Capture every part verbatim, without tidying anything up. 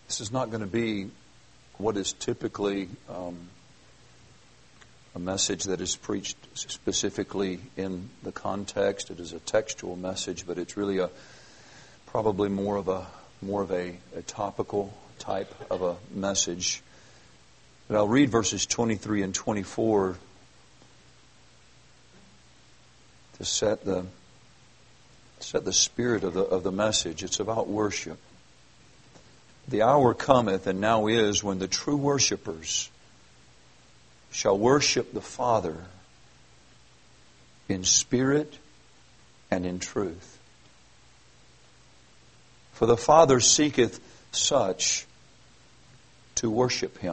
This is not going to be what is typically um, a message that is preached specifically in the context. It is a textual message, but it's really a probably more of a more of a, a topical type of a message. But I'll read verses twenty-three and twenty-four to set the set the spirit of the of the message. It's about worship. The hour cometh, and now is, when the true worshipers shall worship the Father in spirit and in truth. For the Father seeketh such to worship Him.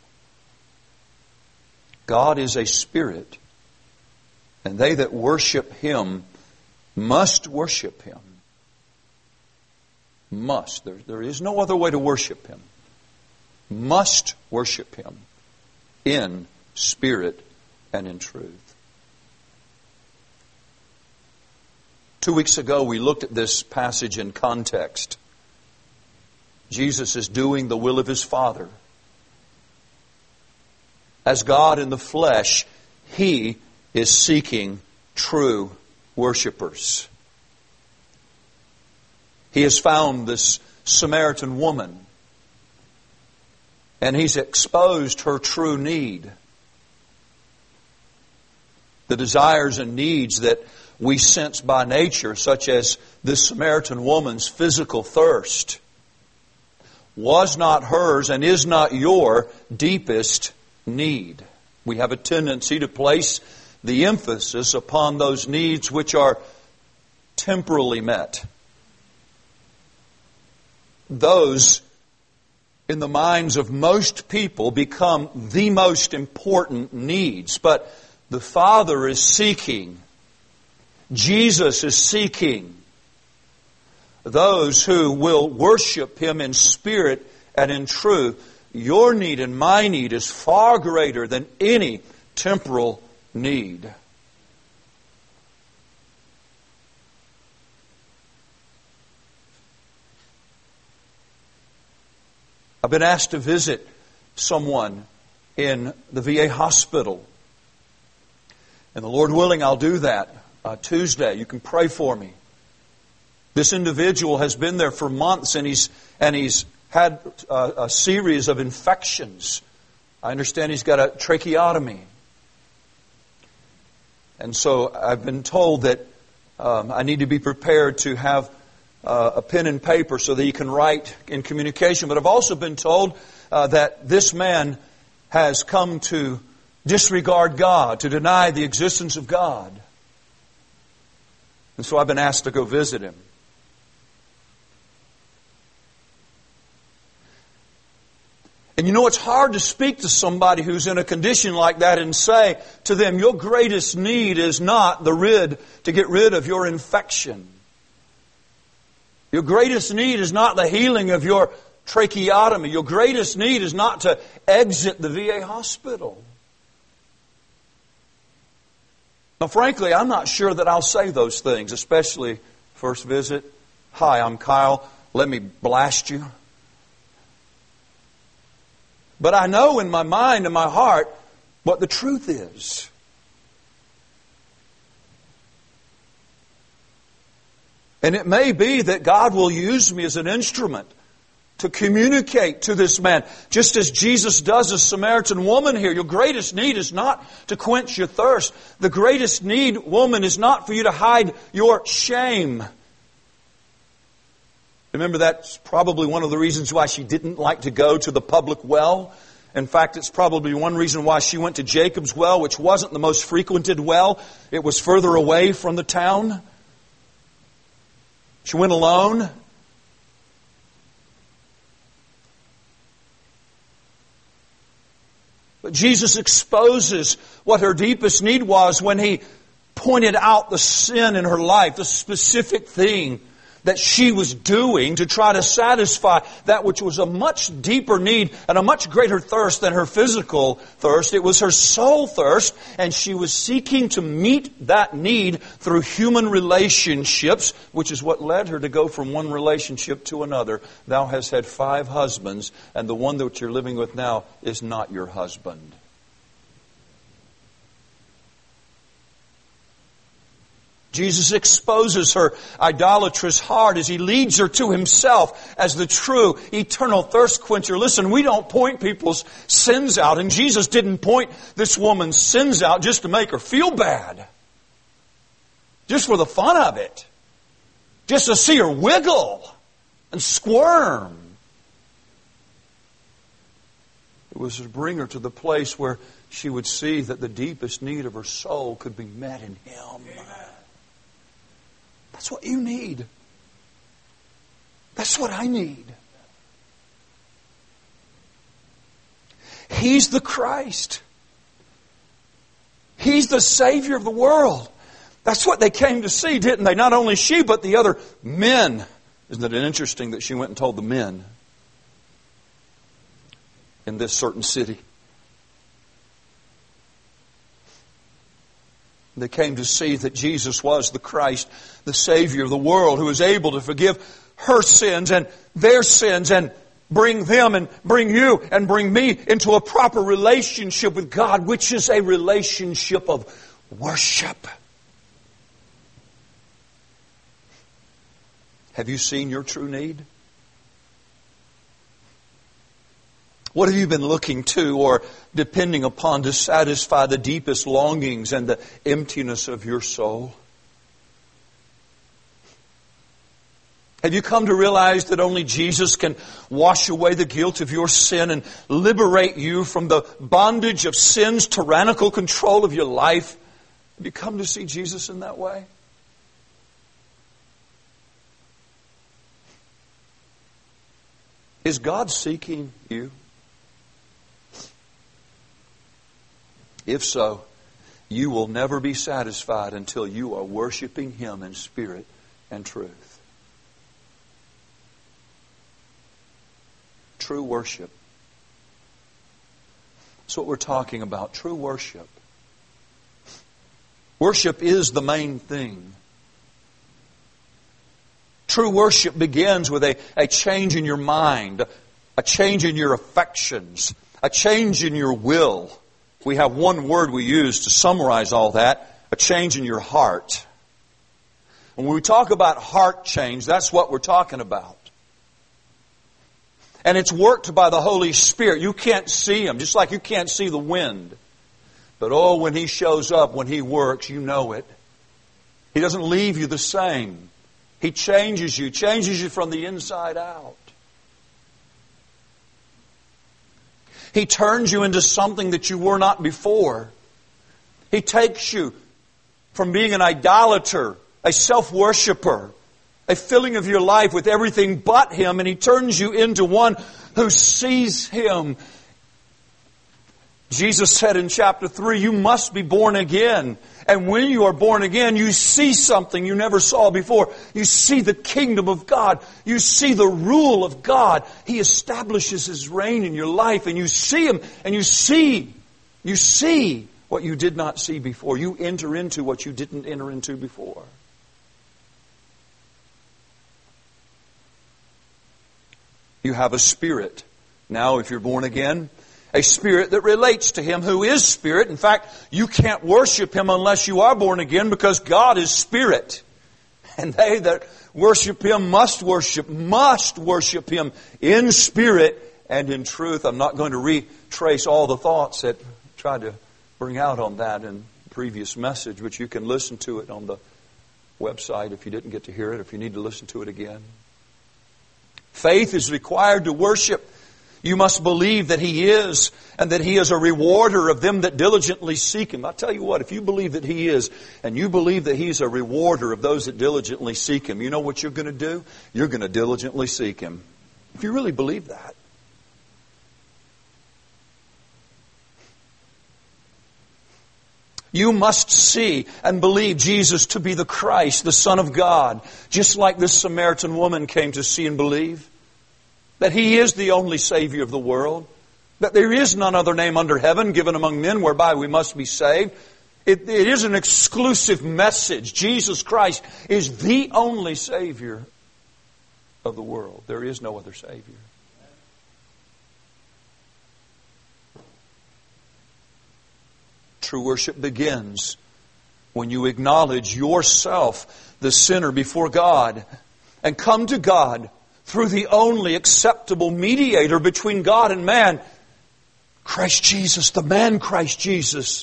God is a spirit, and they that worship Him must worship Him. Must. There, there is no other way to worship Him. Must worship Him in spirit and in truth. Two weeks ago we looked at this passage in context. Jesus is doing the will of His Father. As God in the flesh, He is seeking true worshipers. He has found this Samaritan woman, and He's exposed her true need. The desires and needs that we sense by nature, such as this Samaritan woman's physical thirst, was not hers and is not your deepest need. We have a tendency to place the emphasis upon those needs which are temporally met. Those, in the minds of most people, become the most important needs. But the Father is seeking, Jesus is seeking those who will worship Him in spirit and in truth. Your need and my need is far greater than any temporal need. I've been asked to visit someone in the V A hospital. And the Lord willing, I'll do that uh, Tuesday. You can pray for me. This individual has been there for months, and he's and he's had a, a series of infections. I understand he's got a tracheotomy. And so I've been told that um, I need to be prepared to have Uh, a pen and paper so that he can write in communication. But I've also been told uh, that this man has come to disregard God, to deny the existence of God. And so I've been asked to go visit him. And you know, it's hard to speak to somebody who's in a condition like that and say to them, your greatest need is not the rid to get rid of your infection. Your greatest need is not the healing of your tracheotomy. Your greatest need is not to exit the V A hospital. Now, frankly, I'm not sure that I'll say those things, especially first visit. Hi, I'm Kyle. Let me blast you. But I know in my mind and my heart what the truth is. And it may be that God will use me as an instrument to communicate to this man, just as Jesus does a Samaritan woman here. Your greatest need is not to quench your thirst. The greatest need, woman, is not for you to hide your shame. Remember, that's probably one of the reasons why she didn't like to go to the public well. In fact, it's probably one reason why she went to Jacob's well, which wasn't the most frequented well. It was further away from the town. She went alone. But Jesus exposes what her deepest need was when He pointed out the sin in her life, the specific thing that she was doing to try to satisfy that which was a much deeper need and a much greater thirst than her physical thirst. It was her soul thirst, and she was seeking to meet that need through human relationships, which is what led her to go from one relationship to another. Thou hast had five husbands, and the one that you're living with now is not your husband. Jesus exposes her idolatrous heart as He leads her to Himself as the true, eternal thirst quencher. Listen, we don't point people's sins out, and Jesus didn't point this woman's sins out just to make her feel bad. Just for the fun of it. Just to see her wiggle and squirm. It was to bring her to the place where she would see that the deepest need of her soul could be met in Him. Amen. That's what you need. That's what I need. He's the Christ. He's the Savior of the world. That's what they came to see, didn't they? Not only she, but the other men. Isn't it interesting that she went and told the men in this certain city? They came to see that Jesus was the Christ, the Savior of the world, who is able to forgive her sins and their sins and bring them and bring you and bring me into a proper relationship with God, which is a relationship of worship. Have you seen your true need? What have you been looking to or depending upon to satisfy the deepest longings and the emptiness of your soul? Have you come to realize that only Jesus can wash away the guilt of your sin and liberate you from the bondage of sin's tyrannical control of your life? Have you come to see Jesus in that way? Is God seeking you? If so, you will never be satisfied until you are worshiping Him in spirit and truth. True worship. That's what we're talking about. True worship. Worship is the main thing. True worship begins with a, a change in your mind, a change in your affections, a change in your will. We have one word we use to summarize all that, a change in your heart. When we talk about heart change, that's what we're talking about. And it's worked by the Holy Spirit. You can't see Him, just like you can't see the wind. But oh, when He shows up, when He works, you know it. He doesn't leave you the same. He changes you, changes you from the inside out. He turns you into something that you were not before. He takes you from being an idolater, a self-worshipper, a filling of your life with everything but Him, and He turns you into one who sees Him. Jesus said in chapter three, you must be born again. And when you are born again, you see something you never saw before. You see the kingdom of God. You see the rule of God. He establishes His reign in your life, and you see Him, and you see, you see what you did not see before. You enter into what you didn't enter into before. You have a spirit. Now, if you're born again, a spirit that relates to Him who is Spirit. In fact, you can't worship Him unless you are born again, because God is Spirit. And they that worship Him must worship, must worship Him in spirit and in truth. I'm not going to retrace all the thoughts that I tried to bring out on that in the previous message, but you can listen to it on the website if you didn't get to hear it, if you need to listen to it again. Faith is required to worship. You must believe that He is, and that He is a rewarder of them that diligently seek Him. I tell you what, if you believe that He is, and you believe that He's a rewarder of those that diligently seek Him, you know what you're going to do? You're going to diligently seek Him. If you really believe that. You must see and believe Jesus to be the Christ, the Son of God, just like this Samaritan woman came to see and believe. That He is the only Savior of the world. That there is none other name under heaven given among men whereby we must be saved. It, it is an exclusive message. Jesus Christ is the only Savior of the world. There is no other Savior. True worship begins when you acknowledge yourself, the sinner, before God, and come to God through the only acceptable mediator between God and man, Christ Jesus, the man Christ Jesus.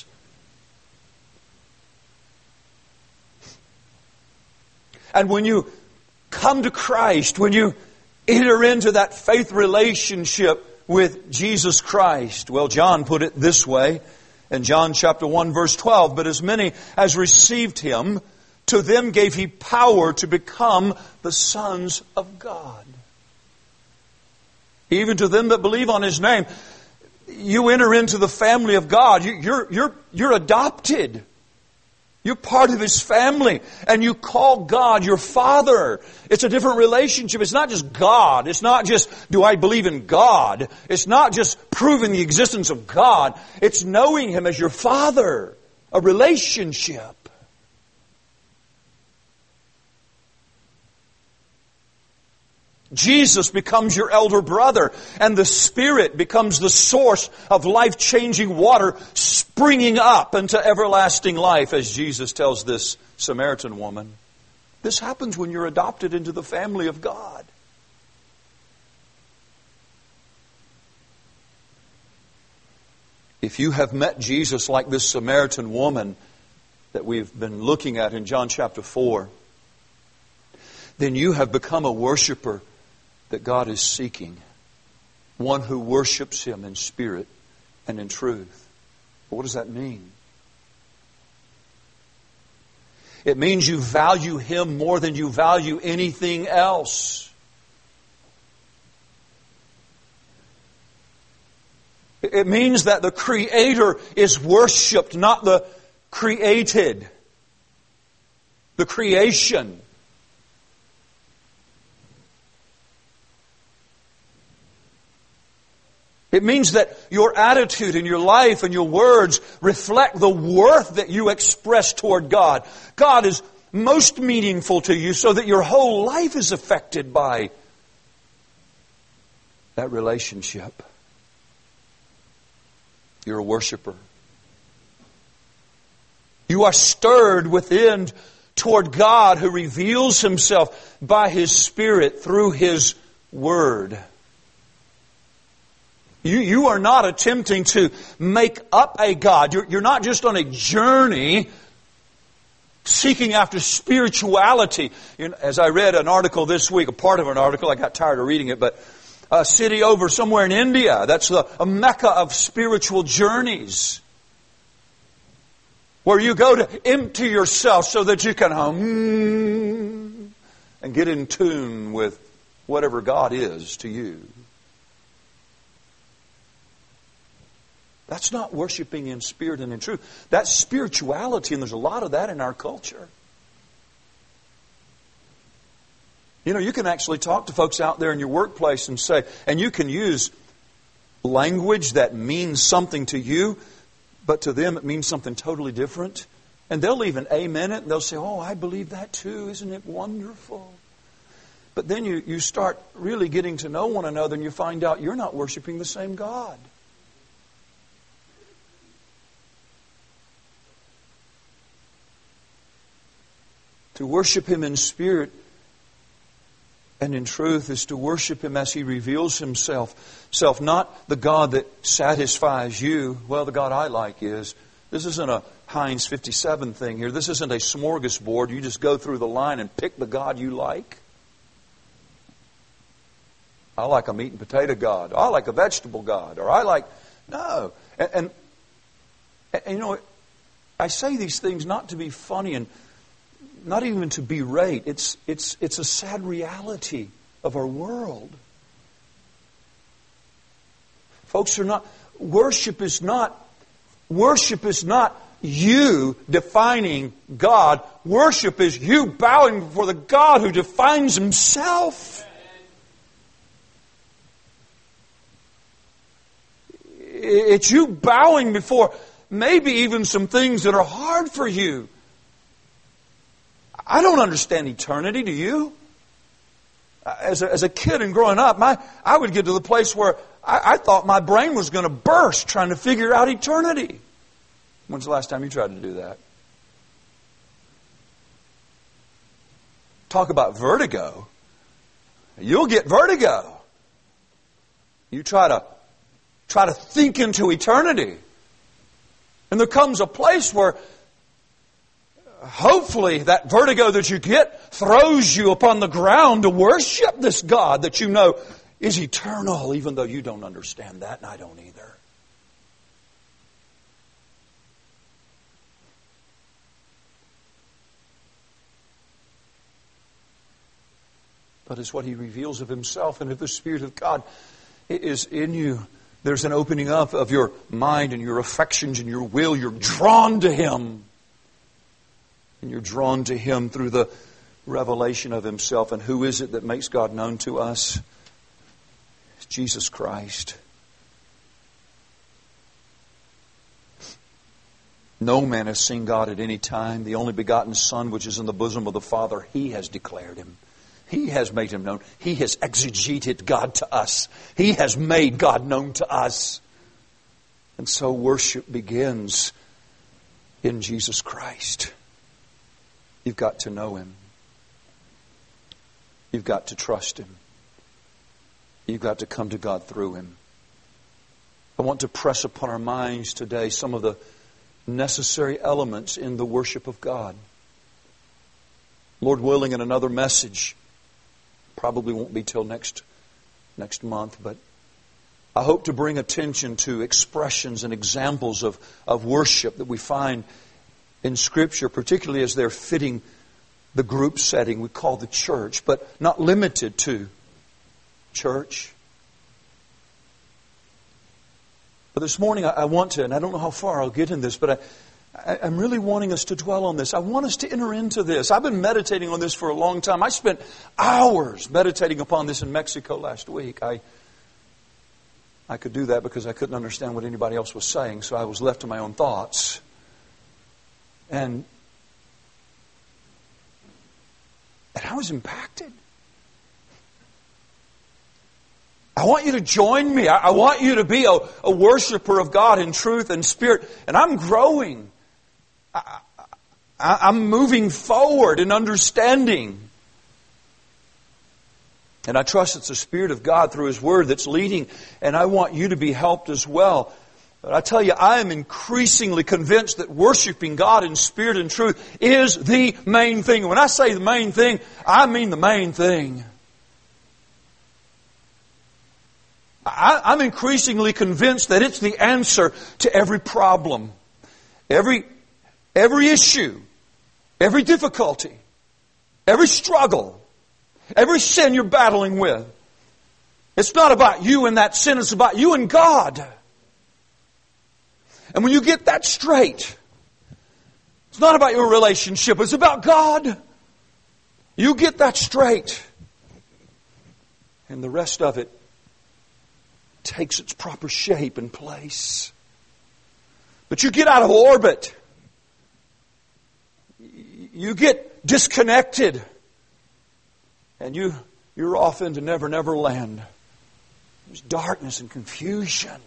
And when you come to Christ, when you enter into that faith relationship with Jesus Christ, well, John put it this way in John chapter one, verse twelve, but as many as received Him, to them gave He power to become the sons of God. Even to them that believe on His name. You enter into the family of God. You're, you're, you're adopted. You're part of His family. And you call God your Father. It's a different relationship. It's not just God. It's not just, do I believe in God? It's not just proving the existence of God. It's knowing Him as your Father. A relationship. Jesus becomes your elder brother, and the Spirit becomes the source of life-changing water springing up into everlasting life, as Jesus tells this Samaritan woman. This happens when you're adopted into the family of God. If you have met Jesus like this Samaritan woman that we've been looking at in John chapter four, then you have become a worshiper that God is seeking. One who worships Him in spirit and in truth. But what does that mean? It means you value Him more than you value anything else. It means that the Creator is worshipped, not the created. The creation. It means that your attitude and your life and your words reflect the worth that you express toward God. God is most meaningful to you so that your whole life is affected by that relationship. You're a worshiper. You are stirred within toward God who reveals Himself by His Spirit through His Word. You, you are not attempting to make up a God. You're, you're not just on a journey seeking after spirituality. You know, as I read an article this week, a part of an article, I got tired of reading it, but a city over somewhere in India, that's the, a mecca of spiritual journeys. Where you go to empty yourself so that you can hum and get in tune with whatever God is to you. That's not worshiping in spirit and in truth. That's spirituality, and there's a lot of that in our culture. You know, you can actually talk to folks out there in your workplace and say, and you can use language that means something to you, but to them it means something totally different. And they'll even amen it, and they'll say, oh, I believe that too. Isn't it wonderful? But then you, you start really getting to know one another, and you find out you're not worshiping the same God. To worship Him in spirit and in truth is to worship Him as He reveals Himself. Self, not the God that satisfies you. Well, the God I like is. This isn't a Heinz fifty-seven thing here. This isn't a smorgasbord. You just go through the line and pick the God you like. I like a meat and potato God. I like a vegetable God. Or I like... No. And, and, and you know, I say these things not to be funny and not even to berate. It's, it's, it's a sad reality of our world. Folks are not, worship is not, worship is not you defining God. Worship is you bowing before the God who defines Himself. It's you bowing before maybe even some things that are hard for you. I don't understand eternity, do you? As a, as a kid and growing up, my, I would get to the place where I, I thought my brain was going to burst trying to figure out eternity. When's the last time you tried to do that? Talk about vertigo. You'll get vertigo. You try to try to think into eternity. And there comes a place where hopefully that vertigo that you get throws you upon the ground to worship this God that you know is eternal, even though you don't understand that, and I don't either. But it's what He reveals of Himself. And if the Spirit of God is in you, there's an opening up of your mind and your affections and your will. You're drawn to Him. And you're drawn to Him through the revelation of Himself. And who is it that makes God known to us? It's Jesus Christ. No man has seen God at any time. The only begotten Son, which is in the bosom of the Father, He has declared Him. He has made Him known. He has exegeted God to us. He has made God known to us. And so worship begins in Jesus Christ. You've got to know Him. You've got to trust Him. You've got to come to God through Him. I want to press upon our minds today some of the necessary elements in the worship of God. Lord willing, in another message, probably won't be till next next month, but I hope to bring attention to expressions and examples of, of worship that we find in Scripture, particularly as they're fitting the group setting we call the church, but not limited to church. But this morning I, I want to, and I don't know how far I'll get in this, but I I, I'm really wanting us to dwell on this. I want us to enter into this. I've been meditating on this for a long time. I spent hours meditating upon this in Mexico last week. I I could do that because I couldn't understand what anybody else was saying, so I was left to my own thoughts. And, and I was impacted. I want you to join me. I, I want you to be a, a worshiper of God in truth and spirit. And I'm growing. I, I, I'm moving forward in understanding. And I trust it's the Spirit of God through His Word that's leading. And I want you to be helped as well. But I tell you, I am increasingly convinced that worshiping God in spirit and truth is the main thing. And when I say the main thing, I mean the main thing. I, I'm increasingly convinced that it's the answer to every problem, every, every issue, every difficulty, every struggle, every sin you're battling with. It's not about you and that sin, it's about you and God. And when you get that straight, it's not about your relationship, it's about God. You get that straight, and the rest of it takes its proper shape and place. But you get out of orbit. You get disconnected. And you, you're off into never, never land. There's darkness and confusion.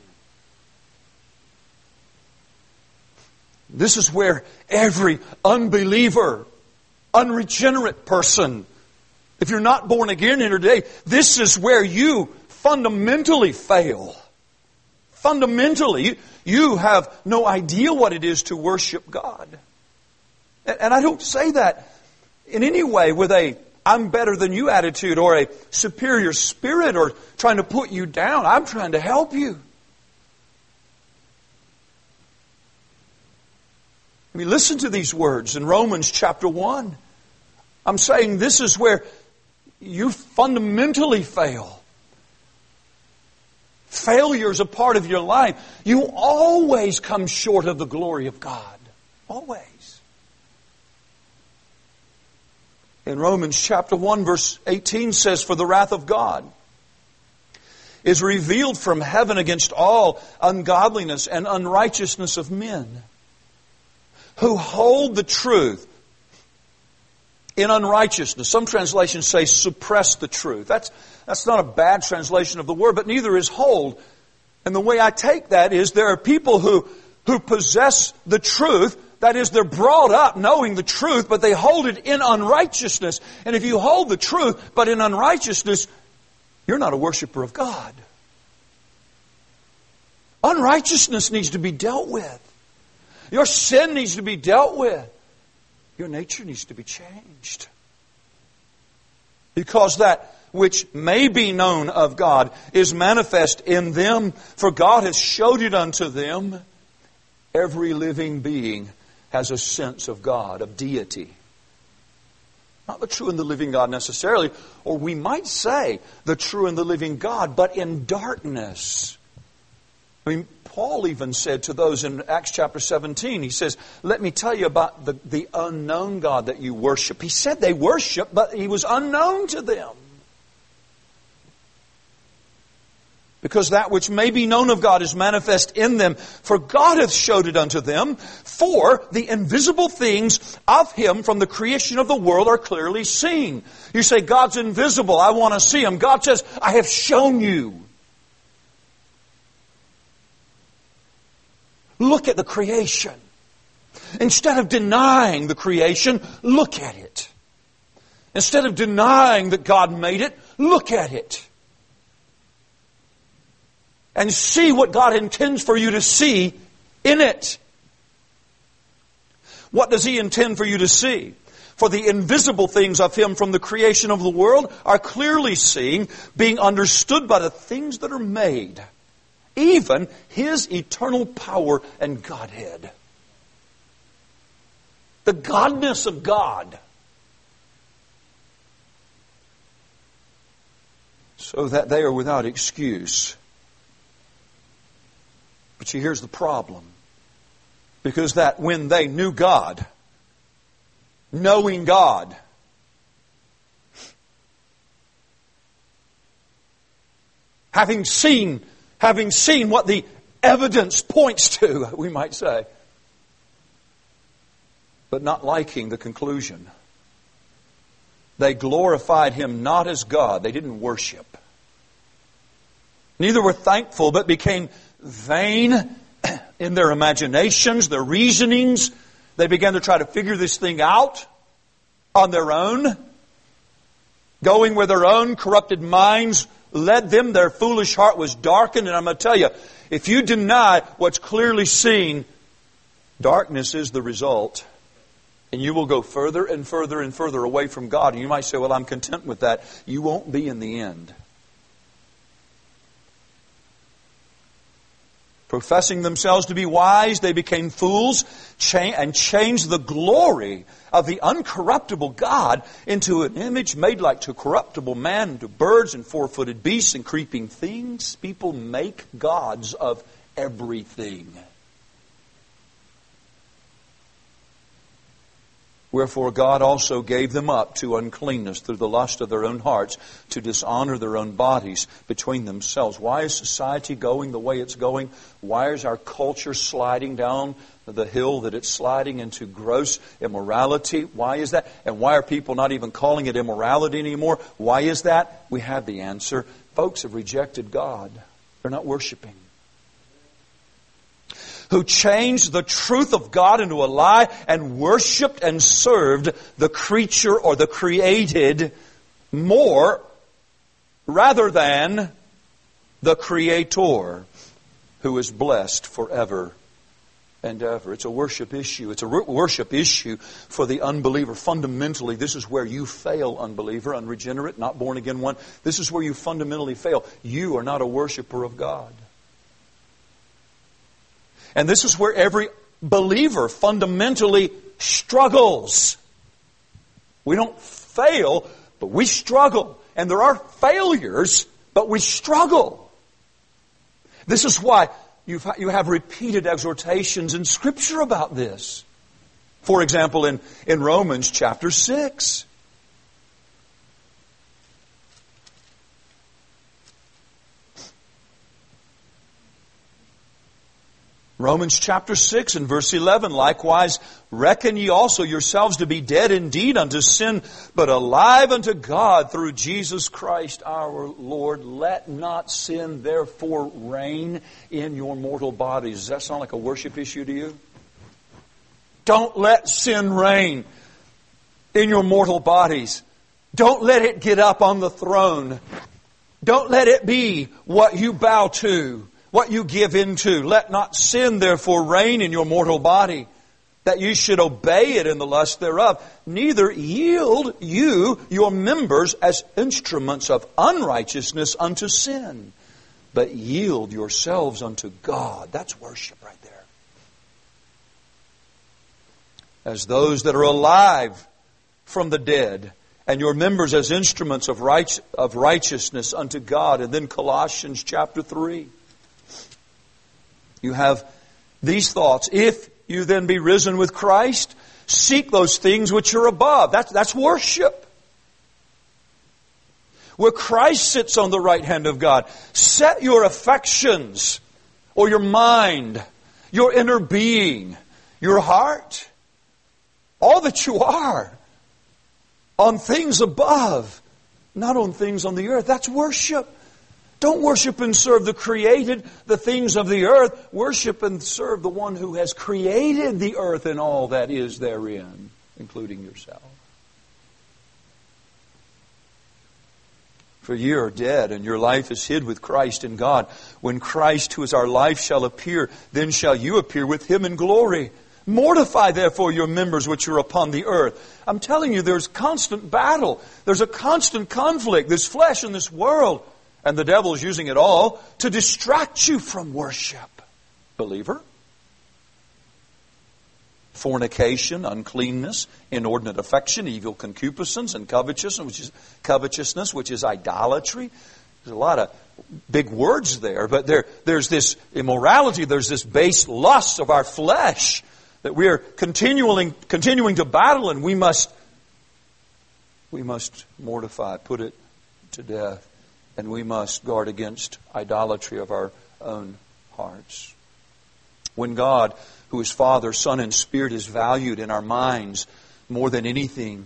This is where every unbeliever, unregenerate person, if you're not born again here today, this is where you fundamentally fail. Fundamentally, you, you have no idea what it is to worship God. And, and I don't say that in any way with a I'm better than you attitude or a superior spirit or trying to put you down. I'm trying to help you. I mean, listen to these words in Romans chapter one. I'm saying this is where you fundamentally fail. Failure is a part of your life. You always come short of the glory of God. Always. In Romans chapter one, verse eighteen says, "For the wrath of God is revealed from heaven against all ungodliness and unrighteousness of men, who hold the truth in unrighteousness." Some translations say suppress the truth. That's, that's not a bad translation of the word, but neither is hold. And the way I take that is there are people who, who possess the truth. That is, they're brought up knowing the truth, but they hold it in unrighteousness. And if you hold the truth, but in unrighteousness, you're not a worshiper of God. Unrighteousness needs to be dealt with. Your sin needs to be dealt with. Your nature needs to be changed. Because that which may be known of God is manifest in them, for God has showed it unto them. Every living being has a sense of God, of deity. Not the true and the living God necessarily, or we might say the true and the living God, but in darkness. I mean, Paul even said to those in Acts chapter seventeen, he says, "Let me tell you about the, the unknown God that you worship." He said they worship, but He was unknown to them. Because that which may be known of God is manifest in them, for God hath showed it unto them. For the invisible things of Him from the creation of the world are clearly seen. You say, God's invisible, I want to see Him. God says, I have shown you. Look at the creation. Instead of denying the creation, look at it. Instead of denying that God made it, look at it. And see what God intends for you to see in it. What does He intend for you to see? For the invisible things of Him from the creation of the world are clearly seen, being understood by the things that are made, even His eternal power and Godhead. The godness of God. So that they are without excuse. But see, here's the problem. Because that when they knew God, knowing God, having seen, having seen what the evidence points to, we might say, but not liking the conclusion, they glorified Him not as God. They didn't worship. Neither were thankful, but became vain in their imaginations, their reasonings. They began to try to figure this thing out on their own. Going where their own corrupted minds led them. Their foolish heart was darkened. And I'm going to tell you, if you deny what's clearly seen, darkness is the result. And you will go further and further and further away from God. And you might say, well, I'm content with that. You won't be in the end. Professing themselves to be wise, they became fools and changed the glory of the uncorruptible God into an image made like to corruptible man, to birds and four-footed beasts and creeping things. People make gods of everything. Wherefore God also gave them up to uncleanness through the lust of their own hearts, to dishonor their own bodies between themselves. Why is society going the way it's going? Why is our culture sliding down the hill that it's sliding into gross immorality? Why is that? And why are people not even calling it immorality anymore? Why is that? We have the answer. Folks have rejected God. They're not worshiping. Who changed the truth of God into a lie and worshipped and served the creature or the created more rather than the Creator, who is blessed forever and ever. It's a worship issue. It's a worship issue for the unbeliever. Fundamentally, this is where you fail, unbeliever, unregenerate, not born again one. This is where you fundamentally fail. You are not a worshiper of God. And this is where every believer fundamentally struggles. We don't fail, but we struggle. And there are failures, but we struggle. This is why you've, you have repeated exhortations in Scripture about this. For example, in, in Romans chapter six. Romans chapter six and verse eleven, likewise, reckon ye also yourselves to be dead indeed unto sin, but alive unto God through Jesus Christ our Lord. Let not sin therefore reign in your mortal bodies. Does that sound like a worship issue to you? Don't let sin reign in your mortal bodies. Don't let it get up on the throne. Don't let it be what you bow to, what you give into. Let not sin therefore reign in your mortal body, that you should obey it in the lust thereof. Neither yield you your members as instruments of unrighteousness unto sin, but yield yourselves unto God. That's worship right there. As those that are alive from the dead, and your members as instruments of right, of righteousness unto God. And then Colossians chapter three. You have these thoughts. If you then be risen with Christ, seek those things which are above. That's, that's worship. Where Christ sits on the right hand of God. Set your affections, or your mind, your inner being, your heart, all that you are, on things above, not on things on the earth. That's worship. Don't worship and serve the created, the things of the earth. Worship and serve the one who has created the earth and all that is therein, including yourself. For ye are dead, and your life is hid with Christ in God. When Christ, who is our life, shall appear, then shall you appear with Him in glory. Mortify therefore your members which are upon the earth. I'm telling you, there's constant battle. There's a constant conflict. There's flesh in this world. And the devil is using it all to distract you from worship. Believer? Fornication, uncleanness, inordinate affection, evil concupiscence, and covetousness, which is covetousness, which is idolatry. There's a lot of big words there, but there, there's this immorality, there's this base lust of our flesh that we are continuing, continuing to battle, and we must, we must mortify, put it to death, and we must guard against idolatry of our own hearts. When God, who is Father, Son, and Spirit, is valued in our minds more than anything,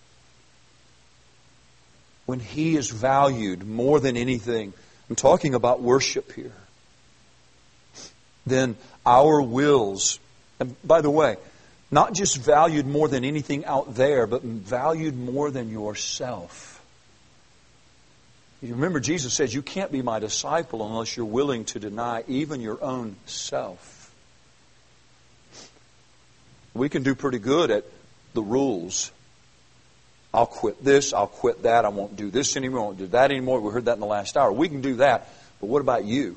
when He is valued more than anything, I'm talking about worship here, then our wills, and by the way, not just valued more than anything out there, but valued more than yourself. You remember Jesus says you can't be my disciple unless you're willing to deny even your own self. We can do pretty good at the rules. I'll quit this, I'll quit that, I won't do this anymore, I won't do that anymore. We heard that in the last hour. We can do that, but what about you?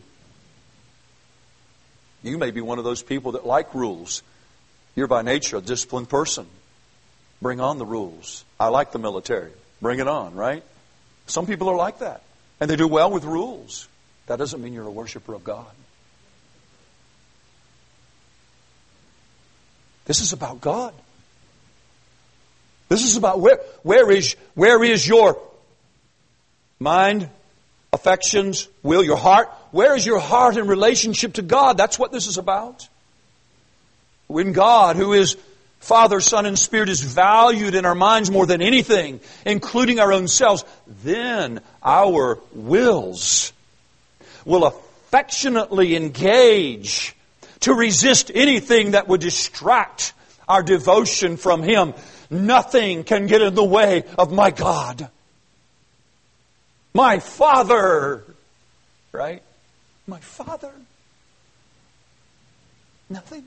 You may be one of those people that like rules. You're by nature a disciplined person. Bring on the rules. I like the military. Bring it on, right? Some people are like that. And they do well with rules. That doesn't mean you're a worshiper of God. This is about God. This is about where, where is, where is your mind, affections, will, your heart? Where is your heart in relationship to God? That's what this is about. When God, who is Father, Son, and Spirit, is valued in our minds more than anything, including our own selves, then our wills will affectionately engage to resist anything that would distract our devotion from Him. Nothing can get in the way of my God. My Father. Right? My Father. Nothing.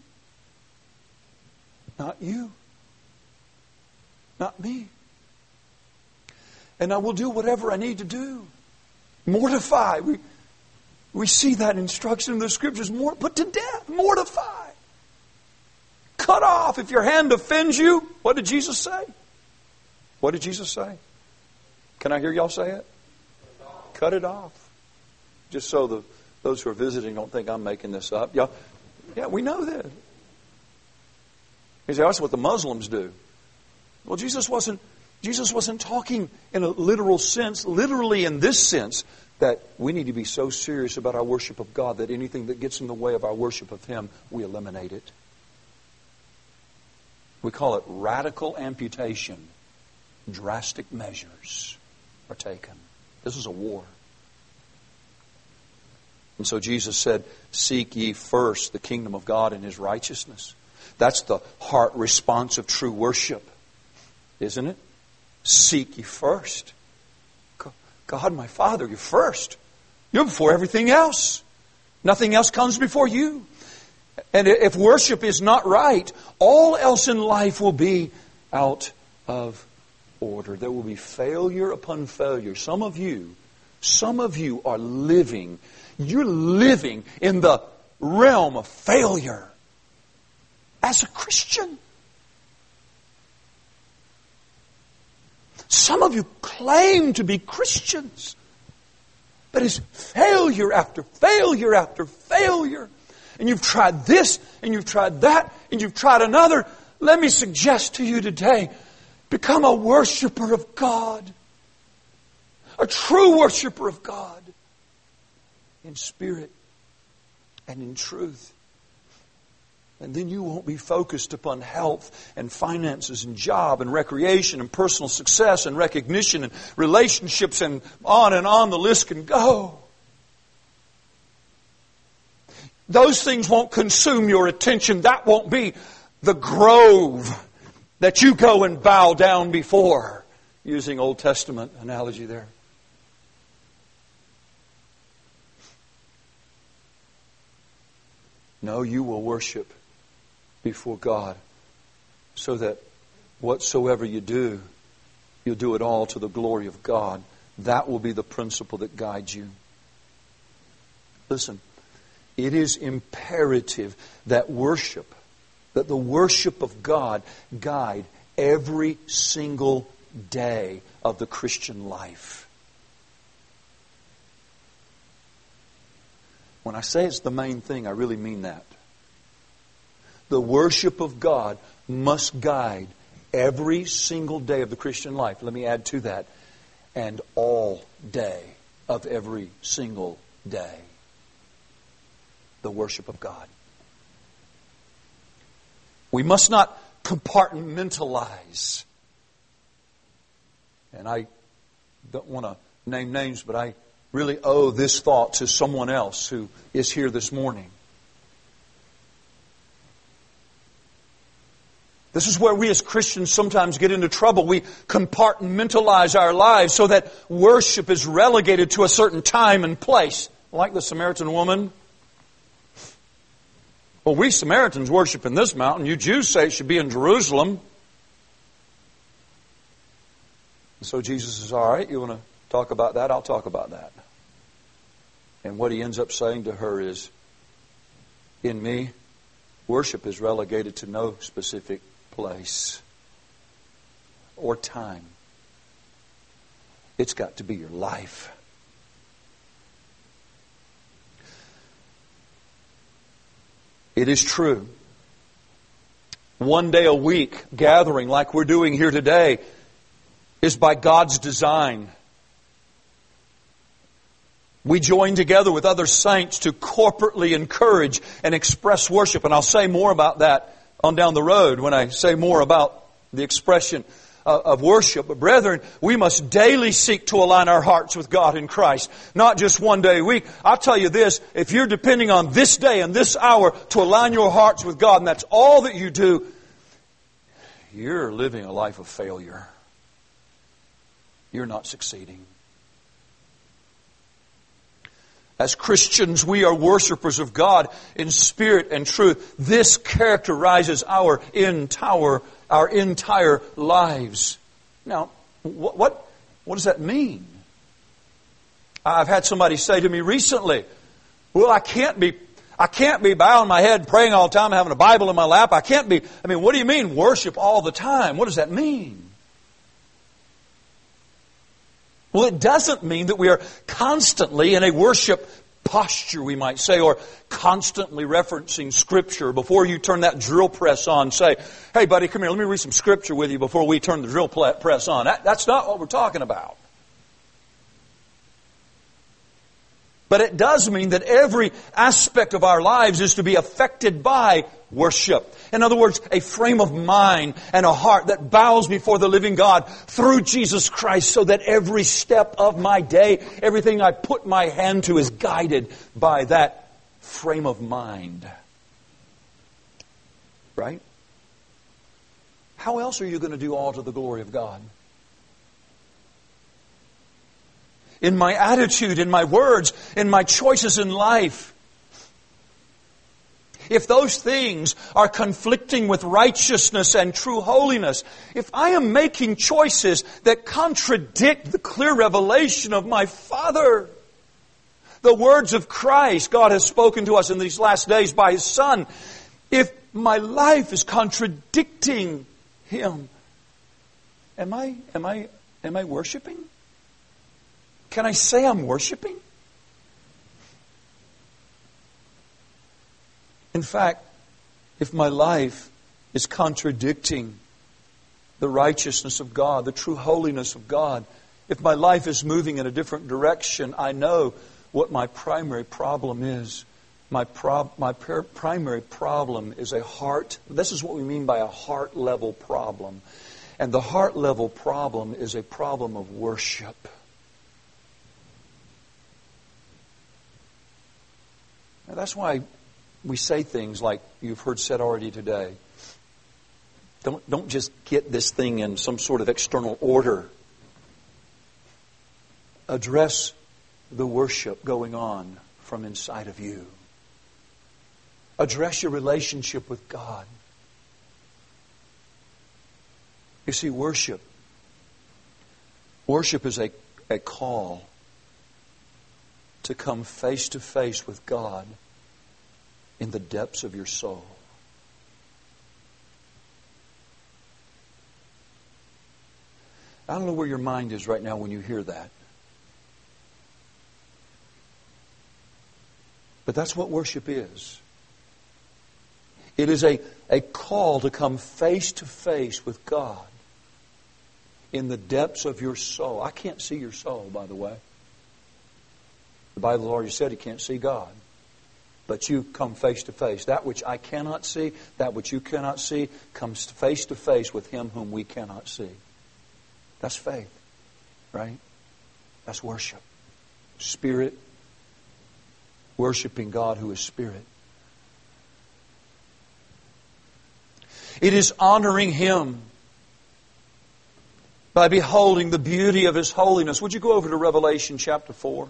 Not you. Not me. And I will do whatever I need to do. Mortify. We, we see that instruction in the Scriptures. Mort, put to death. Mortify. Cut off. If your hand offends you, what did Jesus say? What did Jesus say? Can I hear y'all say it? Cut it off. Just so the those who are visiting don't think I'm making this up. Y'all, yeah, we know that. You say, that's what the Muslims do. Well, Jesus wasn't, Jesus wasn't talking in a literal sense, literally in this sense, that we need to be so serious about our worship of God that anything that gets in the way of our worship of Him, we eliminate it. We call it radical amputation. Drastic measures are taken. This is a war. And so Jesus said, seek ye first the kingdom of God and His righteousness. That's the heart response of true worship, isn't it? Seek ye first. God, my Father, you're first. You're before everything else. Nothing else comes before you. And if worship is not right, all else in life will be out of order. There will be failure upon failure. Some of you, some of you are living, you're living in the realm of failure as a Christian. Some of you claim to be Christians, but it's failure after failure after failure. And you've tried this, and you've tried that, and you've tried another. Let me suggest to you today, become a worshiper of God. A true worshiper of God. In spirit and in truth. And then you won't be focused upon health and finances and job and recreation and personal success and recognition and relationships and on and on the list can go. Those things won't consume your attention. That won't be the grove that you go and bow down before. Using Old Testament analogy there. No, you will worship before God so that whatsoever you do, you'll do it all to the glory of God. That will be the principle that guides you. Listen, it is imperative that worship, that the worship of God guide every single day of the Christian life. When I say it's the main thing, I really mean that. The worship of God must guide every single day of the Christian life. Let me add to that. And all day of every single day. The worship of God. We must not compartmentalize. And I don't want to name names, but I really owe this thought to someone else who is here this morning. This is where we as Christians sometimes get into trouble. We compartmentalize our lives so that worship is relegated to a certain time and place. Like the Samaritan woman. Well, we Samaritans worship in this mountain. You Jews say it should be in Jerusalem. And so Jesus says, all right, you want to talk about that? I'll talk about that. And what He ends up saying to her is, in me, worship is relegated to no specific place or time. It's got to be your life. It is true. One day a week gathering like we're doing here today is by God's design. We join together with other saints to corporately encourage and express worship. And I'll say more about that on down the road when I say more about the expression of worship. But brethren, we must daily seek to align our hearts with God in Christ. Not just one day a week. I'll tell you this, if you're depending on this day and this hour to align your hearts with God, and that's all that you do, you're living a life of failure. You're not succeeding. As Christians, we are worshipers of God in spirit and truth. This characterizes our entire, our entire lives. Now, what, what, what does that mean? I've had somebody say to me recently, well, I can't be, I can't be bowing my head, praying all the time, having a Bible in my lap. I can't be, I mean, what do you mean worship all the time? What does that mean? Well, it doesn't mean that we are constantly in a worship posture, we might say, or constantly referencing Scripture. Before you turn that drill press on, say, hey buddy, come here, let me read some Scripture with you before we turn the drill press on. That, that's not what we're talking about. But it does mean that every aspect of our lives is to be affected by worship. In other words, a frame of mind and a heart that bows before the living God through Jesus Christ, so that every step of my day, everything I put my hand to is guided by that frame of mind. Right? How else are you going to do all to the glory of God? In my attitude, in my words, in my choices in life. If those things are conflicting with righteousness and true holiness, if I am making choices that contradict the clear revelation of my Father, the words of Christ God has spoken to us in these last days by His Son, if my life is contradicting Him, am I, am I, am I worshiping? Can I say I'm worshiping? In fact, if my life is contradicting the righteousness of God, the true holiness of God, if my life is moving in a different direction, I know what my primary problem is. My, prob- my per- primary problem is a heart. This is what we mean by a heart level problem. And the heart level problem is a problem of worship. Now, that's why we say things like you've heard said already today. Don't, don't just get this thing in some sort of external order. Address the worship going on from inside of you. Address your relationship with God. You see, worship. Worship is a, a call to come face to face with God in the depths of your soul. I don't know where your mind is right now when you hear that. But that's what worship is. It is a, a call to come face to face with God in the depths of your soul. I can't see your soul, by the way. The Bible already said you can't see God. But you come face to face. That which I cannot see, that which you cannot see, comes face to face with Him whom we cannot see. That's faith, right? That's worship. Spirit, worshiping God who is Spirit. It is honoring Him by beholding the beauty of His holiness. Would you go over to Revelation chapter four?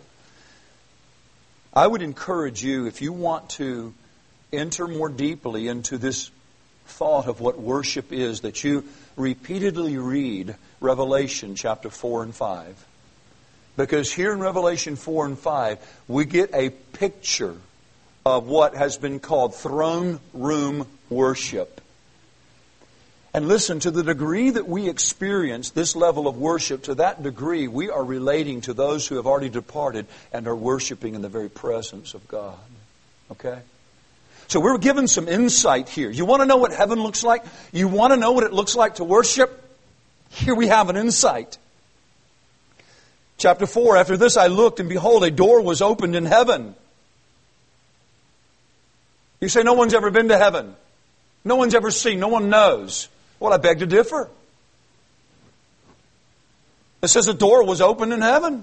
I would encourage you, if you want to enter more deeply into this thought of what worship is, that you repeatedly read Revelation chapter four and five. Because here in Revelation four and five, we get a picture of what has been called throne room worship. And listen, to the degree that we experience this level of worship, to that degree we are relating to those who have already departed and are worshiping in the very presence of God. Okay? So we're given some insight here. You want to know what heaven looks like? You want to know what it looks like to worship? Here we have an insight. Chapter four, after this I looked, and behold, a door was opened in heaven. You say, no one's ever been to heaven. No one's ever seen. No one knows. Well, I beg to differ. It says a door was opened in heaven.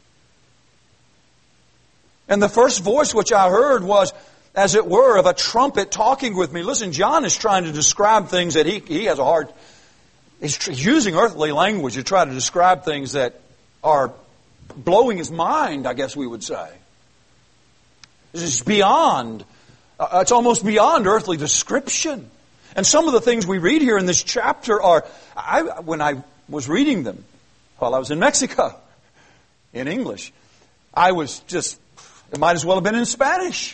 And the first voice which I heard was, as it were, of a trumpet talking with me. Listen, John is trying to describe things that he, he has a hard... He's using earthly language to try to describe things that are blowing his mind, I guess we would say. This is beyond... Uh, it's almost beyond earthly description. And some of the things we read here in this chapter are... I, when I was reading them while I was in Mexico, in English, I was just... It might as well have been in Spanish.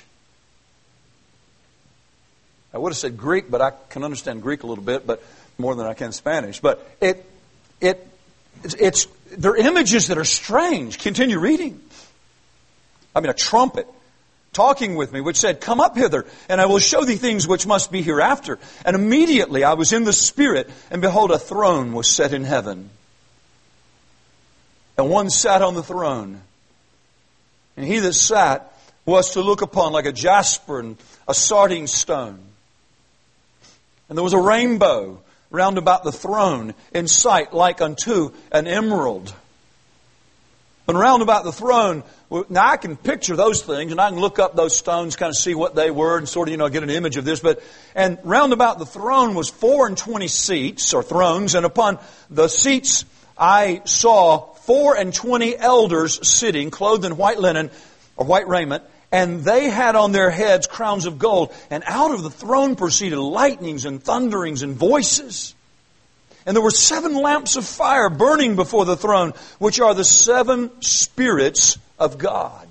I would have said Greek, but I can understand Greek a little bit, but more than I can Spanish. But it, it, it's, it's, they're images that are strange. Continue reading. I mean, a trumpet. talking with me, which said, "Come up hither, and I will show thee things which must be hereafter." And immediately I was in the Spirit, and behold, a throne was set in heaven. And one sat on the throne. And he that sat was to look upon like a jasper and a sardine stone. And there was a rainbow round about the throne in sight like unto an emerald. And round about the throne, now I can picture those things, and I can look up those stones, kind of see what they were, and sort of, you know, get an image of this. But and round about the throne was four and twenty seats, or thrones, and upon the seats I saw four and twenty elders sitting, clothed in white linen, or white raiment, and they had on their heads crowns of gold. And out of the throne proceeded lightnings and thunderings and voices. And there were seven lamps of fire burning before the throne, which are the seven spirits of God.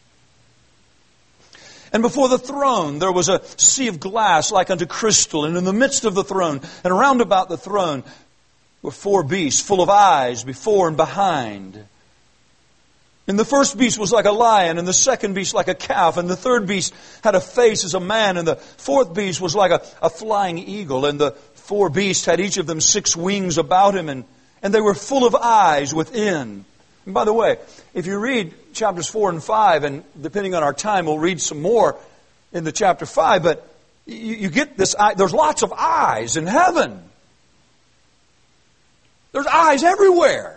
And before the throne there was a sea of glass like unto crystal, and in the midst of the throne, and around about the throne, were four beasts full of eyes before and behind. And the first beast was like a lion, and the second beast like a calf, and the third beast had a face as a man, and the fourth beast was like a, a flying eagle, and the four beasts had each of them six wings about him, and, and they were full of eyes within. And by the way, if you read chapters four and five, and depending on our time, we'll read some more in the chapter five, but you, you get this, there's lots of eyes in heaven. There's eyes everywhere.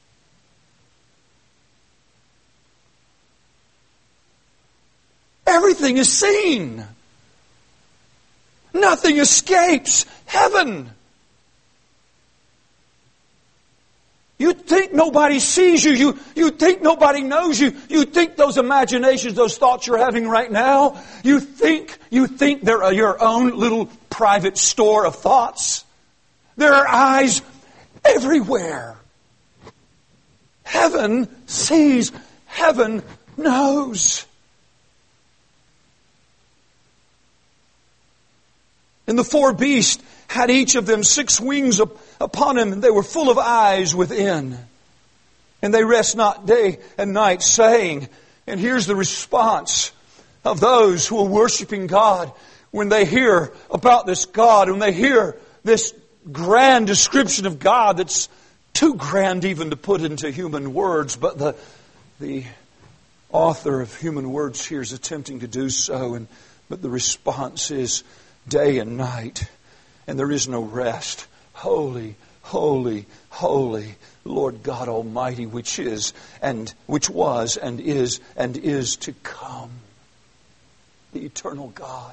Everything is seen. Nothing escapes heaven. You think nobody sees you. You, you think nobody knows you. You think those imaginations, those thoughts you're having right now, you think, you think they're your own little private store of thoughts. There are eyes everywhere. Heaven sees. Heaven knows. And the four beasts had each of them six wings up upon them, and they were full of eyes within. And they rest not day and night, saying, and here's the response of those who are worshiping God when they hear about this God, when they hear this grand description of God that's too grand even to put into human words, but the the author of human words here is attempting to do so, and but the response is day and night, and there is no rest. Holy, holy, holy, Lord God Almighty, which is and which was and is and is to come. The eternal God.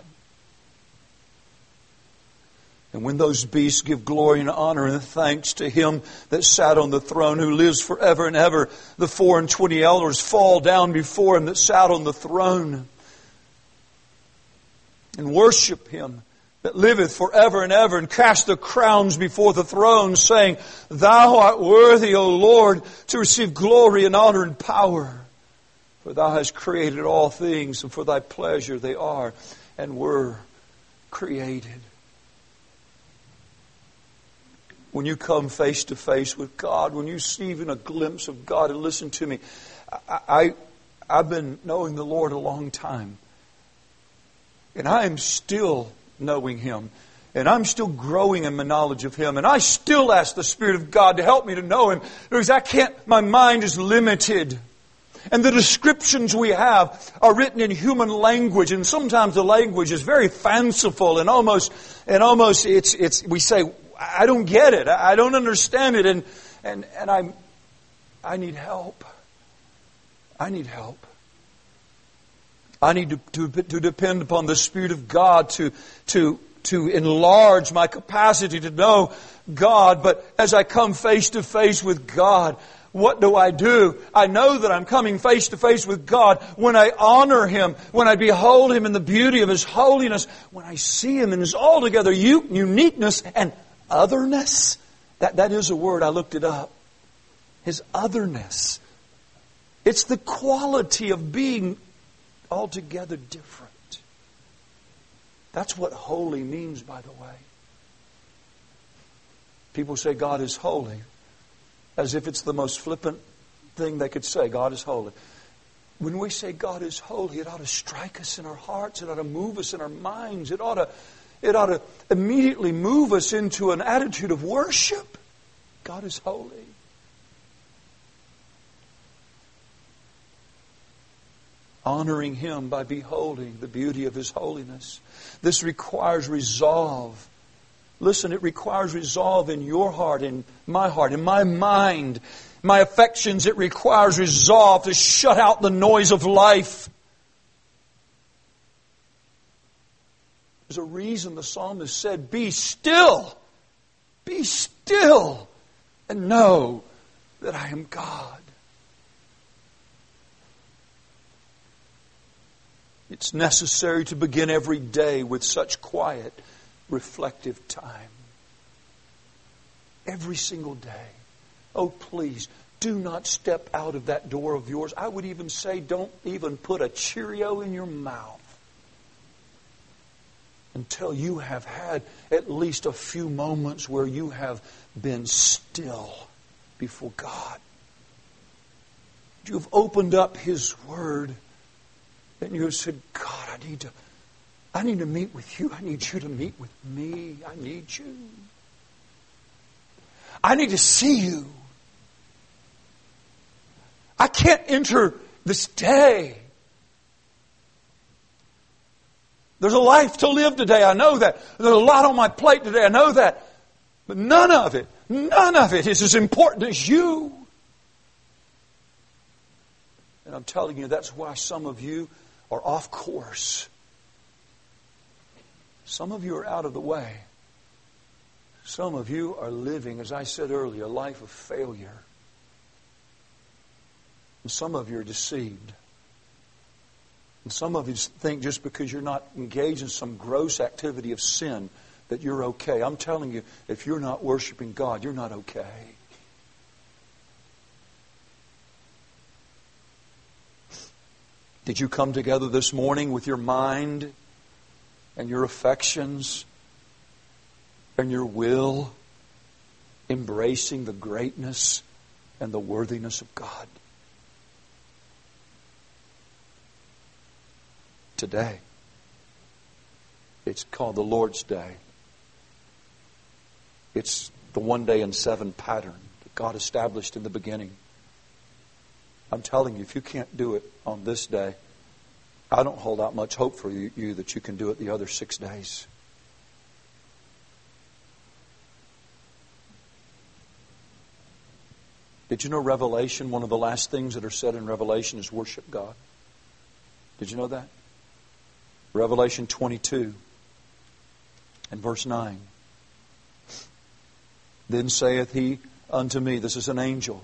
And when those beasts give glory and honor and thanks to Him that sat on the throne, who lives forever and ever, the four and twenty elders fall down before Him that sat on the throne and worship Him that liveth forever and ever, and cast their crowns before the throne, saying, Thou art worthy, O Lord, to receive glory and honor and power. For Thou hast created all things, and for Thy pleasure they are and were created. When you come face to face with God, when you see even a glimpse of God, and listen to me, I, I, I've been knowing the Lord a long time. And I am still knowing Him. And I'm still growing in my knowledge of Him. And I still ask the Spirit of God to help me to know Him. Because I can't, my mind is limited. And the descriptions we have are written in human language. And sometimes the language is very fanciful and almost, and almost it's, it's, we say, I don't get it. I don't understand it. And, and, and I, I need help. I need help. I need to, to, to depend upon the Spirit of God to, to, to enlarge my capacity to know God. But as I come face to face with God, what do I do? I know that I'm coming face to face with God when I honor Him, when I behold Him in the beauty of His holiness, when I see Him in His altogether uniqueness and otherness. That, that is a word, I looked it up. His otherness. It's the quality of being altogether different. That's what holy means, by the way. People say God is holy, as if it's the most flippant thing they could say. God is holy. When we say God is holy, it ought to strike us in our hearts. It ought to move us in our minds. It ought to, it ought to immediately move us into an attitude of worship. God is holy. Honoring Him by beholding the beauty of His holiness. This requires resolve. Listen, it requires resolve in your heart, in my heart, in my mind, my affections. It requires resolve to shut out the noise of life. There's a reason the psalmist said, "Be still, be still, and know that I am God." It's necessary to begin every day with such quiet, reflective time. Every single day. Oh, please, do not step out of that door of yours. I would even say, don't even put a Cheerio in your mouth until you have had at least a few moments where you have been still before God. You've opened up His Word and you have said, God, I need to, I need to meet with you. I need you to meet with me. I need you. I need to see you. I can't enter this day. There's a life to live today. I know that. There's a lot on my plate today. I know that. But none of it, none of it is as important as you. And I'm telling you, that's why some of you are off course. Some of you are out of the way. Some of you are living, as I said earlier, a life of failure. And some of you are deceived. And some of you think just because you're not engaged in some gross activity of sin that you're okay. I'm telling you, if you're not worshiping God, you're not okay. Did you come together this morning with your mind and your affections and your will embracing the greatness and the worthiness of God? Today, it's called the Lord's Day. It's the one day in seven pattern that God established in the beginning. I'm telling you, if you can't do it on this day, I don't hold out much hope for you, you that you can do it the other six days. Did you know Revelation, one of the last things that are said in Revelation is worship God? Did you know that? Revelation twenty-two and verse nine. Then saith he unto me, this is an angel.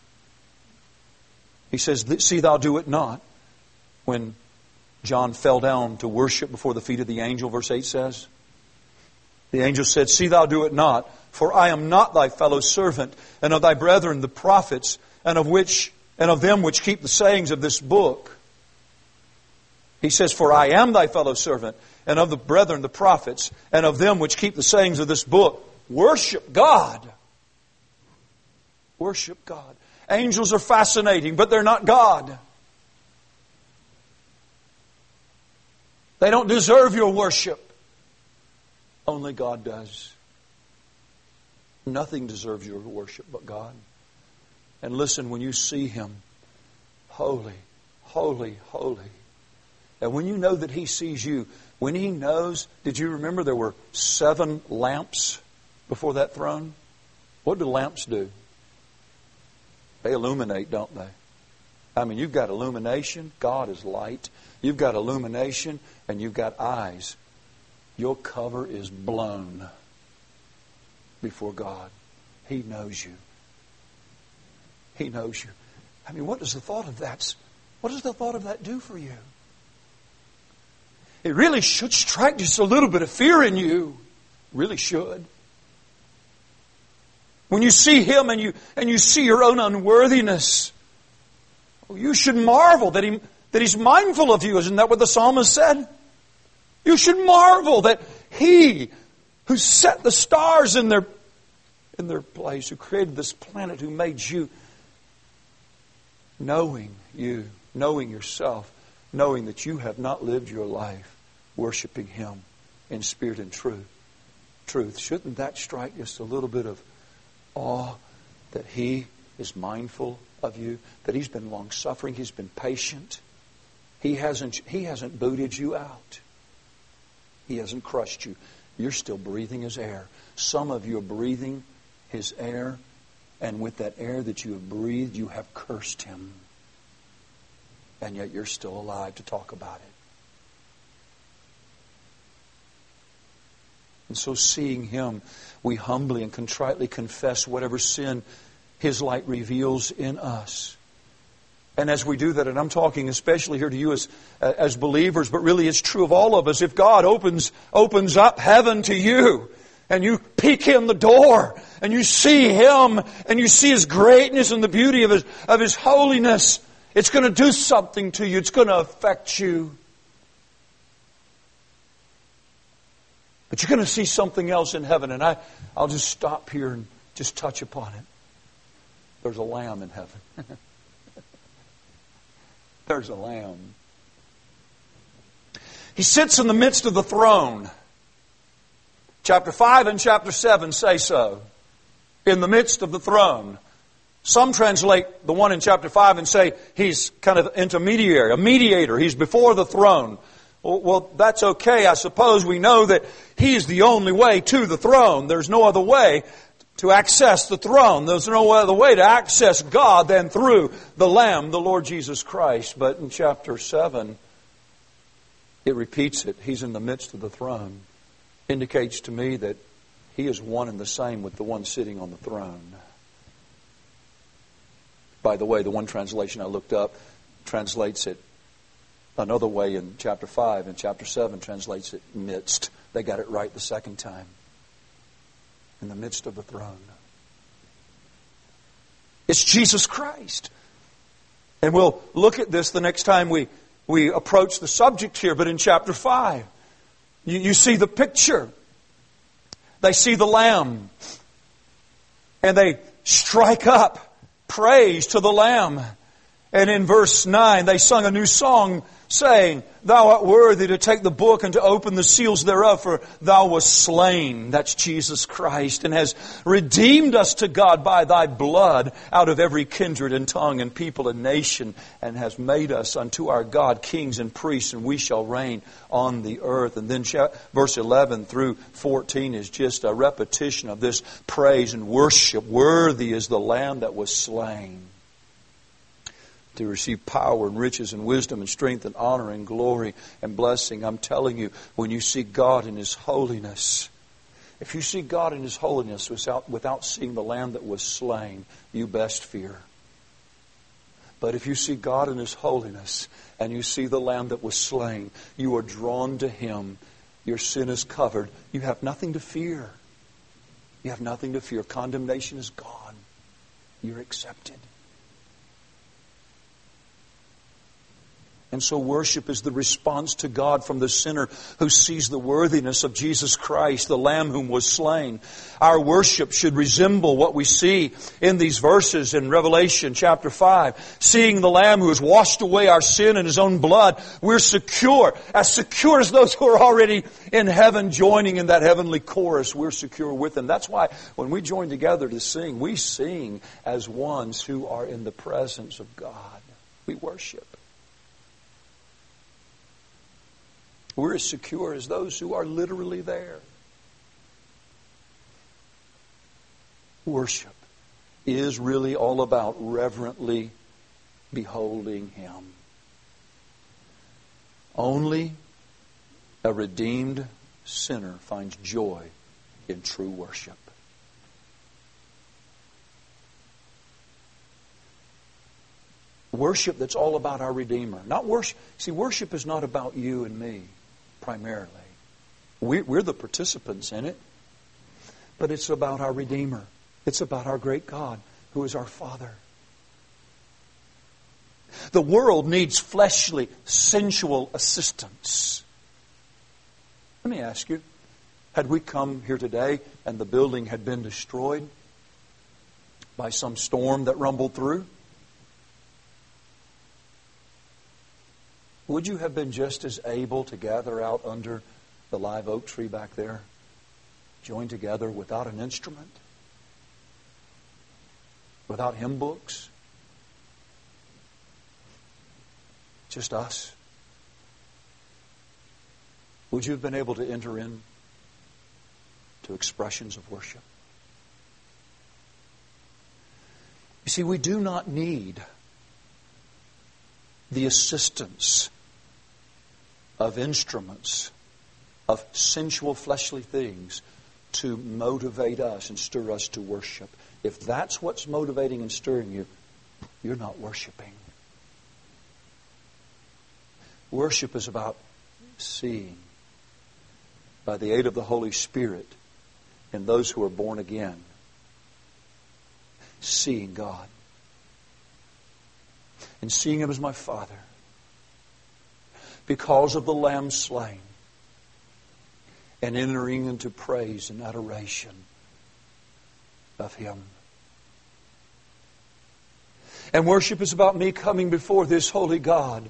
He says, see thou do it not. When John fell down to worship before the feet of the angel, verse eight says, the angel said, see thou do it not, for I am not thy fellow servant, and of thy brethren the prophets, and of which and of them which keep the sayings of this book. He says, for I am thy fellow servant, and of the brethren the prophets, and of them which keep the sayings of this book. Worship God. Worship God. Angels are fascinating, but they're not God. They don't deserve your worship. Only God does. Nothing deserves your worship but God. And listen, when you see Him, holy, holy, holy. And when you know that He sees you, when He knows, did you remember there were seven lamps before that throne? What do lamps do? They illuminate, don't they? I mean, you've got illumination. God is light. You've got illumination and you've got eyes. Your cover is blown before God. He knows you. He knows you. I mean, what does the thought of that, what does the thought of that do for you? It really should strike just a little bit of fear in you. Really should. When you see Him and you and you see your own unworthiness, oh, you should marvel that He that He's mindful of you. Isn't that what the psalmist said? You should marvel that He who set the stars in their in their place, who created this planet, who made you, knowing you, knowing yourself, knowing that you have not lived your life worshiping Him in spirit and truth. Truth. Shouldn't that strike just a little bit of awe that He is mindful of you, that He's been long-suffering, He's been patient. He hasn't, He hasn't booted you out. He hasn't crushed you. You're still breathing His air. Some of you are breathing His air, and with that air that you have breathed, you have cursed Him. And yet you're still alive to talk about it. And so seeing Him, we humbly and contritely confess whatever sin His light reveals in us. And as we do that, and I'm talking especially here to you as, as believers, but really it's true of all of us. If God opens, opens up heaven to you, and you peek in the door, and you see Him, and you see His greatness and the beauty of His, of His holiness, it's going to do something to you. It's going to affect you. But you're going to see something else in heaven, and I, I'll just stop here and just touch upon it. There's a lamb in heaven. There's a lamb. He sits in the midst of the throne. Chapter five and chapter seven say so. In the midst of the throne. Some translate the one in chapter five and say He's kind of intermediary, a mediator. He's before the throne. Well, that's okay. I suppose we know that He's the only way to the throne. There's no other way to access the throne. There's no other way to access God than through the Lamb, the Lord Jesus Christ. But in chapter seven, it repeats it. He's in the midst of the throne. Indicates to me that He is one and the same with the one sitting on the throne. By the way, the one translation I looked up translates it another way in chapter five, and chapter seven translates it midst. They got it right the second time. In the midst of the throne. It's Jesus Christ. And we'll look at this the next time we, we approach the subject here. But in chapter five, you, you see the picture. They see the Lamb. And they strike up praise to the Lamb. And in verse nine, they sung a new song, saying, Thou art worthy to take the book and to open the seals thereof, for Thou wast slain. That's Jesus Christ, and has redeemed us to God by Thy blood out of every kindred and tongue and people and nation, and has made us unto our God kings and priests, and we shall reign on the earth. And then verse eleven through fourteen is just a repetition of this praise and worship. Worthy is the Lamb that was slain, to receive power and riches and wisdom and strength and honor and glory and blessing. I'm telling you, when you see God in His holiness, if you see God in His holiness without, without seeing the Lamb that was slain, you best fear. But if you see God in His holiness and you see the Lamb that was slain, you are drawn to Him. Your sin is covered. You have nothing to fear. You have nothing to fear. Condemnation is gone. You're accepted. And so worship is the response to God from the sinner who sees the worthiness of Jesus Christ, the Lamb whom was slain. Our worship should resemble what we see in these verses in Revelation chapter five. Seeing the Lamb who has washed away our sin in His own blood, we're secure. As secure as those who are already in heaven joining in that heavenly chorus, we're secure with Him. That's why when we join together to sing, we sing as ones who are in the presence of God. We worship. We're as secure as those who are literally there. Worship is really all about reverently beholding Him. Only a redeemed sinner finds joy in true worship. Worship that's all about our Redeemer. Not worship. See, worship is not about you and me. Primarily. We're the participants in it. But it's about our Redeemer. It's about our great God, who is our Father. The world needs fleshly, sensual assistance. Let me ask you, had we come here today and the building had been destroyed by some storm that rumbled through? would you have been just as able to gather out under the live oak tree back there, join together without an instrument, without hymn books, just us? Would you have been able to enter in to expressions of worship? You see, we do not need the assistance of instruments, of sensual fleshly things to motivate us and stir us to worship. If that's what's motivating and stirring you, you're not worshiping. Worship is about seeing, by the aid of the Holy Spirit, in those who are born again, seeing God. And seeing Him as my Father. Because of the Lamb slain. And entering into praise and adoration of Him. And worship is about me coming before this holy God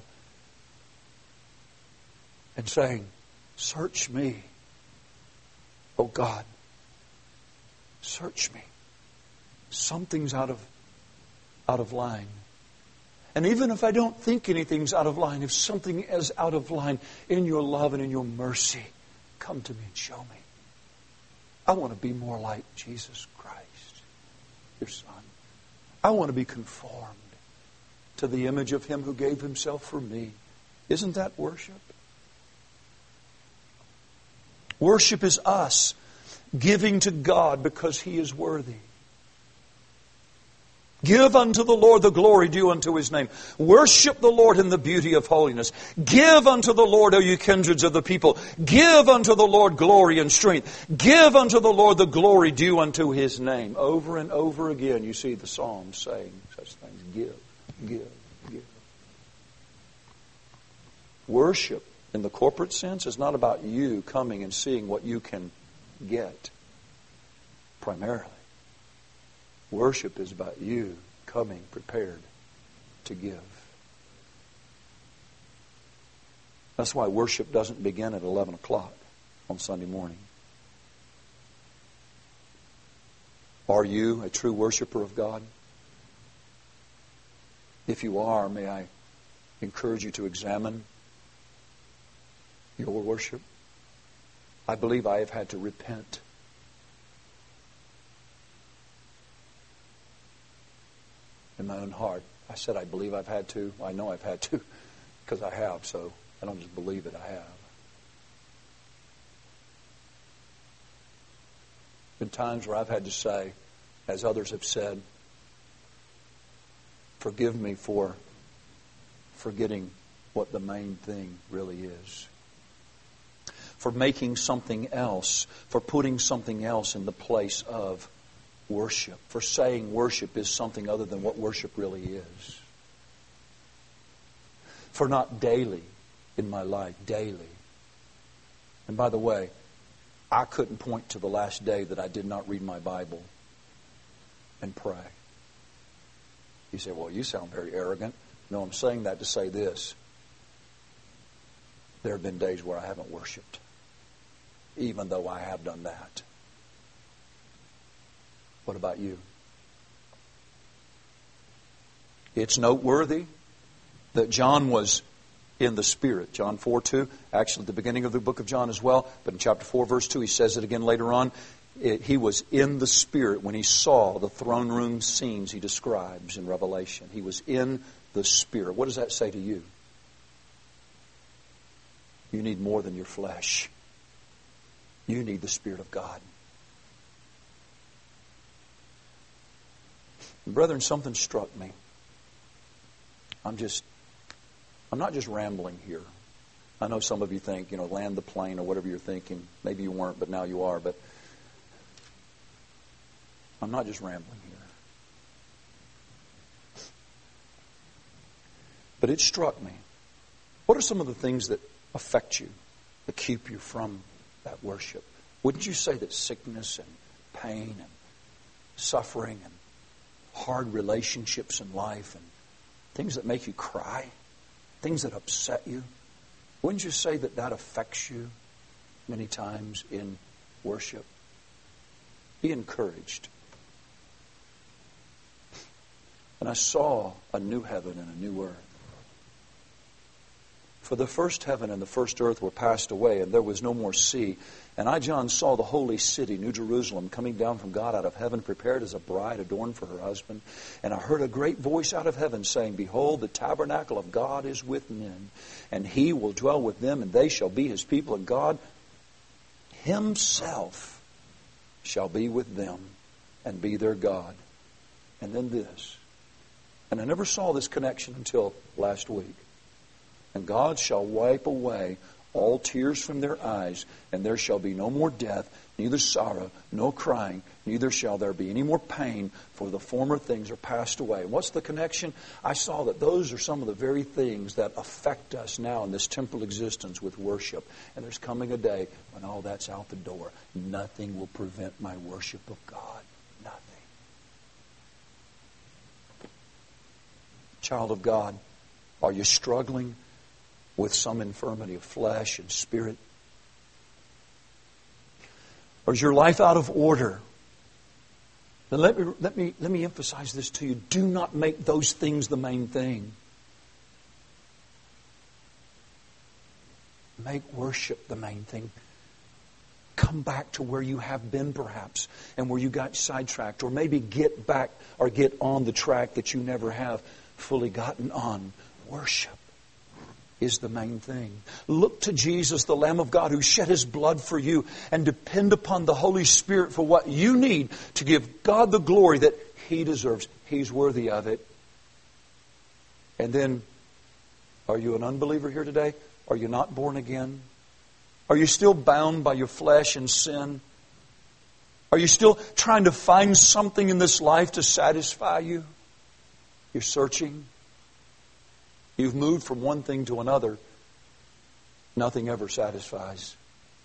and saying, search me, O God. Search me. Something's out of, out of line. And even if I don't think anything's out of line, if something is out of line, in your love and in your mercy, come to me and show me. I want to be more like Jesus Christ, your Son. I want to be conformed to the image of Him who gave Himself for me. Isn't that worship? Worship is us giving to God because He is worthy. Give unto the Lord the glory due unto His name. Worship the Lord in the beauty of holiness. Give unto the Lord, O you kindreds of the people. Give unto the Lord glory and strength. Give unto the Lord the glory due unto His name. Over and over again you see the Psalms saying such things. Give, give, give. Worship in the corporate sense is not about you coming and seeing what you can get primarily. Worship is about you coming prepared to give. That's why worship doesn't begin at eleven o'clock on Sunday morning. Are you a true worshiper of God? If you are, may I encourage you to examine your worship. I believe I have had to repent in my own heart. I said I believe I've had to. I know I've had to because I have, so I don't just believe it, I have. Been times where I've had to say, as others have said, forgive me for forgetting what the main thing really is. For making something else, for putting something else in the place of worship, for saying worship is something other than what worship really is. For not daily in my life, daily. And by the way, I couldn't point to the last day that I did not read my Bible and pray. You say, well, you sound very arrogant. No, I'm saying that to say this. There have been days where I haven't worshiped, even though I have done that. What about you? It's noteworthy that John was in the Spirit. John four two, actually at the beginning of the book of John as well, but in chapter four verse two, he says it again later on. It, he was in the Spirit when he saw the throne room scenes he describes in Revelation. He was in the Spirit. What does that say to you? You need more than your flesh. You need the Spirit of God. Brethren, something struck me. I'm just, I'm not just rambling here. I know some of you think, you know, land the plane or whatever you're thinking. Maybe you weren't, but now you are. But I'm not just rambling here. But it struck me. What are some of the things that affect you, that keep you from that worship? Wouldn't you say that sickness and pain and suffering and hard relationships in life and things that make you cry, things that upset you, wouldn't you say that that affects you many times in worship? Be encouraged. And I saw a new heaven and a new earth. For the first heaven and the first earth were passed away, and there was no more sea. And I, John, saw the holy city, New Jerusalem, coming down from God out of heaven, prepared as a bride adorned for her husband. And I heard a great voice out of heaven saying, Behold, the tabernacle of God is with men, and He will dwell with them, and they shall be His people, and God Himself shall be with them and be their God. And then this. And I never saw this connection until last week. And God shall wipe away all tears from their eyes, and there shall be no more death, neither sorrow, no crying, neither shall there be any more pain, for the former things are passed away. And what's the connection? I saw that those are some of the very things that affect us now in this temporal existence with worship. And there's coming a day when all that's out the door. Nothing will prevent my worship of God. Nothing. Child of God, are you struggling with some infirmity of flesh and spirit? Or is your life out of order? Then let me, let me, let me emphasize this to you. Do not make those things the main thing. Make worship the main thing. Come back to where you have been perhaps, and where you got sidetracked. Or maybe get back or get on the track that you never have fully gotten on. Worship is the main thing. Look to Jesus, the Lamb of God, who shed His blood for you, and depend upon the Holy Spirit for what you need to give God the glory that He deserves. He's worthy of it. And then, are you an unbeliever here today? Are you not born again? Are you still bound by your flesh and sin? Are you still trying to find something in this life to satisfy you? You're searching. You've moved from one thing to another. Nothing ever satisfies.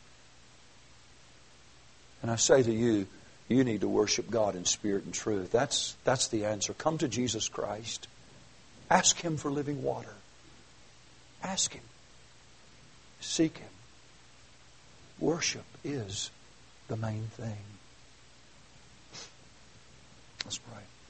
And I say to you, you need to worship God in spirit and truth. That's, that's the answer. Come to Jesus Christ. Ask Him for living water. Ask Him. Seek Him. Worship is the main thing. Let's pray.